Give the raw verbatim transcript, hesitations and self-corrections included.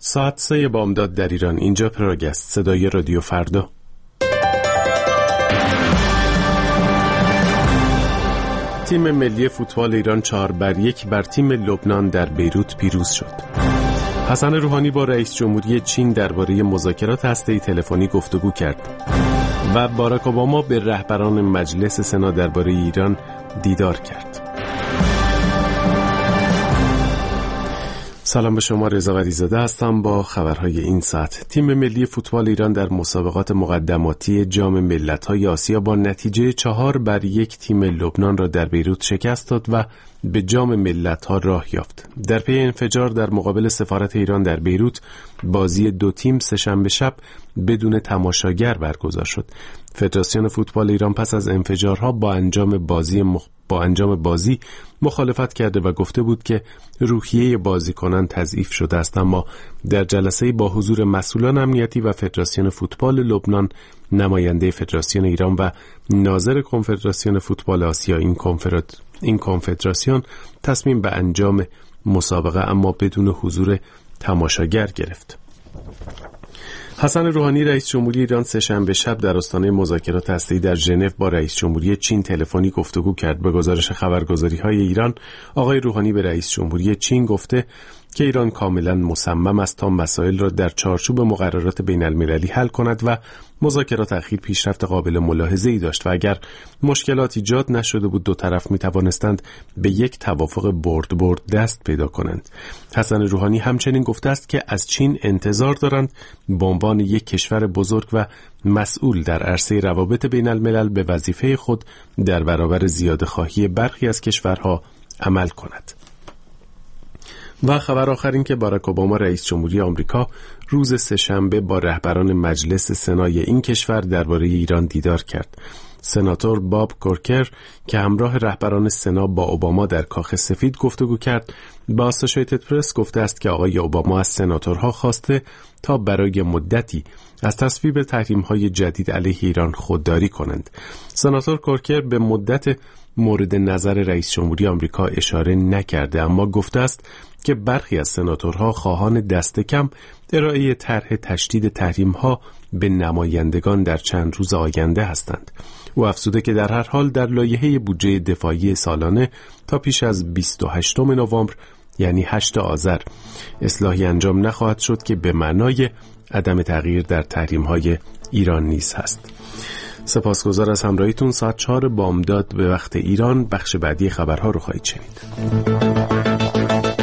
ساعت سه بامداد در ایران. اینجا پراگ است، صدای رادیو فردا. تیم ملی فوتبال ایران چهار بر یک بر تیم لبنان در بیروت پیروز شد. حسن روحانی با رئیس جمهوری چین درباره مذاکرات هسته‌ای تلفنی گفتگو کرد و باراک اوباما به رهبران مجلس سنا درباره ایران دیدار کرد. سلام به شما، رضا ولیزاده هستم با خبرهای این ساعت. تیم ملی فوتبال ایران در مسابقات مقدماتی جام ملت‌های آسیا با نتیجه چهار بر یک تیم لبنان را در بیروت شکست داد و به جام ملت‌ها راه یافت. در پی انفجار در مقابل سفارت ایران در بیروت، بازی دو تیم سه‌شنبه شب بدون تماشاگر برگزار شد. فدراسیون فوتبال ایران پس از انفجارها با انجام بازی مخ... با انجام بازی مخالفت کرده و گفته بود که روحیه بازیکنان تضعیف شده است، اما در جلسه با حضور مسئولان امنیتی و فدراسیون فوتبال لبنان، نماینده فدراسیون ایران و ناظر کنفدراسیون فوتبال آسیا این کنفرات این کنفدراسیون تصمیم به انجام مسابقه اما بدون حضور تماشاگر گرفت. حسن روحانی رئیس جمهوری ایران سه‌شنبه شب در آستانه مذاکرات هسته‌ای در ژنو با رئیس جمهوری چین تلفنی گفتگو کرد. به گزارش خبرگزاری‌های ایران، آقای روحانی به رئیس جمهوری چین گفته که ایران کاملا مصمم است تا مسائل را در چارچوب مقررات بین‌المللی حل کند و مذاکرات اخیر پیشرفت قابل ملاحظه‌ای داشت و اگر مشکلات ایجاد نشده بود دو طرف می‌توانستند به یک توافق برد برد دست پیدا کنند. حسن روحانی همچنین گفته است که از چین انتظار دارند به عنوان یک کشور بزرگ و مسئول در عرصه روابط بین‌الملل به وظیفه خود در برابر زیاده‌خواهی برخی از کشورها عمل کند. و خبر آخر این که باراک اوباما رئیس جمهوری آمریکا روز سه‌شنبه با رهبران مجلس سنای این کشور درباره ایران دیدار کرد. سناتور باب کورکر که همراه رهبران سنا با اوباما در کاخ سفید گفتگو کرد، با اسوشییتد پرس گفته است که آقای اوباما از سناتورها خواسته تا برای مدتی از تصویب تحریم‌های جدید علیه ایران خودداری کنند. سناتور کورکر به مدت مورد نظر رئیس جمهوری آمریکا اشاره نکرده، اما گفته است که برخی از سناتورها خواهان دست کم ارائه طرح تشدید تحریم‌ها به نمایندگان در چند روز آینده هستند. او افزوده که در هر حال در لایحه بودجه دفاعی سالانه تا پیش از بیست و هشتم نوامبر یعنی هشتم آذر اصلاحی انجام نخواهد شد که به معنای عدم تغییر در تحریم‌های ایران نیز هست. سپاسگزار از همراهیتون. ساعت چهار بامداد به وقت ایران بخش بعدی خبرها رو خواهید شنید.